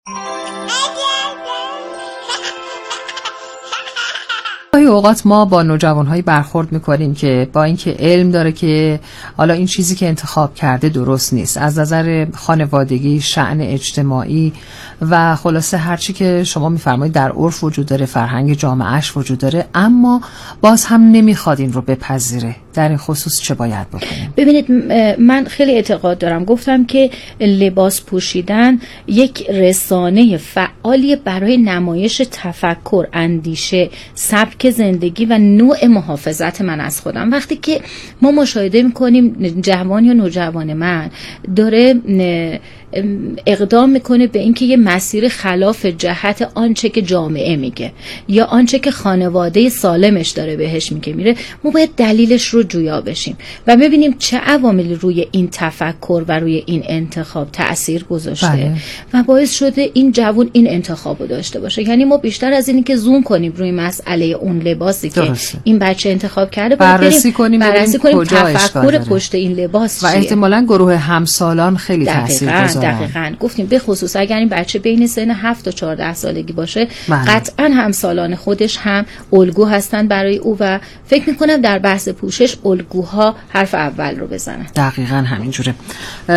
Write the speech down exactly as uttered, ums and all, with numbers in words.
گاهی اوقات ما با نوجوان‌هایی برخورد می‌کنیم که با اینکه علم داره که حالا این چیزی که انتخاب کرده درست نیست از نظر خانوادگی، شأن اجتماعی و خلاصه هرچی که شما می‌فرمایید در عرف وجود داره، فرهنگ جامعهش وجود داره، اما باز هم نمی‌خواد این رو بپذیره. در این خصوص چه باید بکنیم؟ ببینید، من خیلی اعتقاد دارم، گفتم که لباس پوشیدن یک رسانه فعالی برای نمایش تفکر، اندیشه، سبک زندگی و نوع محافظت من از خودم. وقتی که ما مشاهده میکنیم جوان یا نوجوان من داره اقدام میکنه به اینکه یه مسیر خلاف جهت آنچه که جامعه میگه یا آنچه که خانواده سالمش داره بهش میگه میره، ما باید دلیلش رو جویا بشیم و ببینیم چه عواملی روی این تفکر و روی این انتخاب تأثیر گذاشته بله. و باعث شده این جوان این انتخاب رو داشته باشه. یعنی ما بیشتر از اینی که زوم کنیم روی مسئله اون لباسی درسته. که این بچه انتخاب کرده بررسی کنیم بررسی کنیم تفکر پشت این لباس و چیه. احتمالاً گروه همسالان خیلی تاثیرگذارن. دقیقاً گفتیم به خصوص اگر این بچه بین سن هفت تا چهارده سالگی باشه بله. قطعاً همسالان خودش هم الگو هستن برای او و فکر می‌کنم در بحث پوشش الگوها حرف اول رو بزنن. دقیقاً همینجوره.